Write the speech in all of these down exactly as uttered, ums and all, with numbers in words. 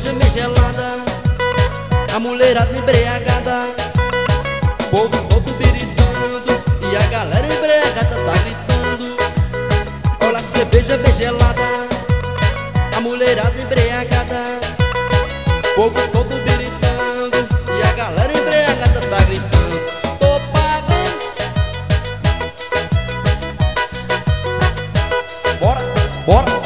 cerveja meio gelada, a mulherada embriagada, o povo todo gritando e a galera embriagada tá gritando. Olha a cerveja bem gelada, a mulherada embriagada, o povo todo gritando e a galera embriagada tá gritando. Tô pagando. Bora, bora.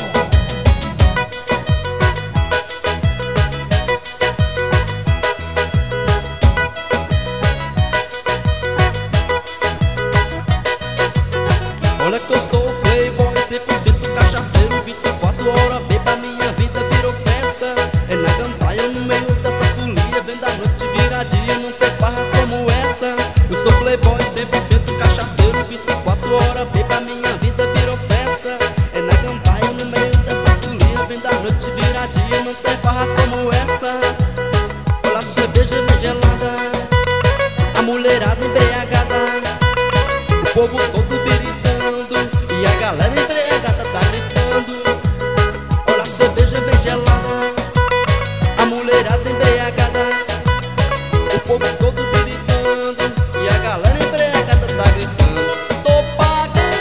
Olha que eu sou o playboy, cem por cento cachaceiro, vinte e quatro horas, beba, minha vida virou festa. É na gandaia, no meio dessa folia, vem da noite vira dia, não tem barra como essa. Eu sou playboy, cem por cento cachaceiro, vinte e quatro horas, beba, minha vida virou festa. É na gandaia, no meio dessa folia, vem da noite vira dia, não tem barra como essa. Olha a cerveja bem gelada, a mulherada embriagada, o povo todo gritando e a galera embriagada tá gritando. Olha a cerveja bem gelada, a mulherada embriagada, o povo todo gritando e a galera embriagada tá gritando. Tô pagando.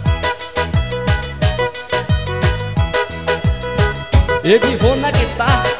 Edivô na guitarra.